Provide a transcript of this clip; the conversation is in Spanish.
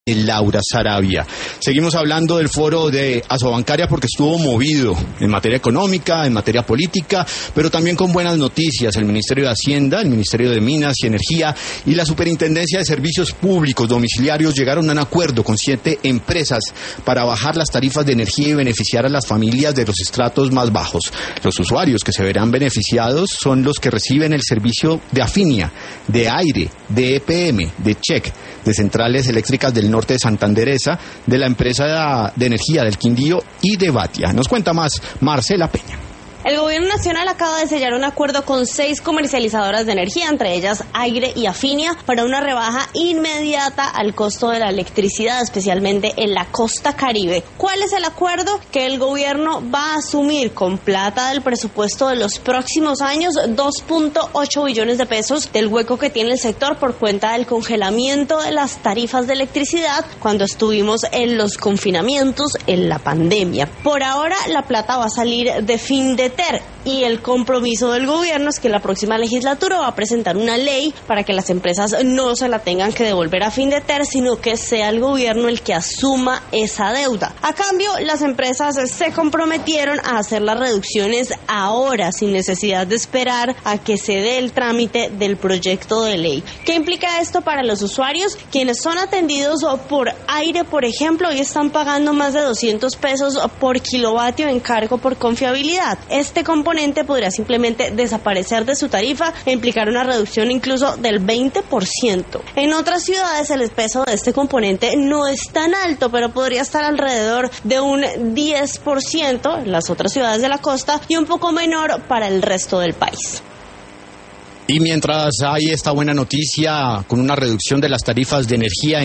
Laura Sarabia. Seguimos hablando del foro de Asobancaria porque estuvo movido en materia económica, en materia política, pero también con buenas noticias. El Ministerio de Hacienda, el Ministerio de Minas y Energía y la Superintendencia de Servicios Públicos Domiciliarios llegaron a un acuerdo con 7 empresas para bajar las tarifas de energía y beneficiar a las familias de los estratos más bajos. Los usuarios que se verán beneficiados son los que reciben el servicio de Afinia, de Aire, de EPM, de CHEC, de Centrales Eléctricas del Norte de Santanderesa, de la empresa de energía del Quindío y de Batia. Nos cuenta más Marcela Peña. El gobierno nacional acaba de sellar un acuerdo con 6 comercializadoras de energía, entre ellas Aire y Afinia, para una rebaja inmediata al costo de la electricidad, especialmente en la costa caribe. ¿Cuál es el acuerdo? Que el gobierno va a asumir con plata del presupuesto de los próximos años 2.8 billones de pesos del hueco que tiene el sector por cuenta del congelamiento de las tarifas de electricidad cuando estuvimos en los confinamientos en la pandemia. Por ahora la plata va a salir de Findeter y el compromiso del gobierno es que la próxima legislatura va a presentar una ley para que las empresas no se la tengan que devolver a Findeter, sino que sea el gobierno el que asuma esa deuda. A cambio, las empresas se comprometieron a hacer las reducciones ahora, sin necesidad de esperar a que se dé el trámite del proyecto de ley. ¿Qué implica esto para los usuarios? Quienes son atendidos por Aire, por ejemplo, hoy están pagando más de 200 pesos por kilovatio en cargo por confiabilidad. Este componente podría simplemente desaparecer de su tarifa e implicar una reducción incluso del 20%. En otras ciudades el peso de este componente no es tan alto, pero podría estar alrededor de un 10% en las otras ciudades de la costa y un poco menor para el resto del país. Y mientras hay esta buena noticia con una reducción de las tarifas de energía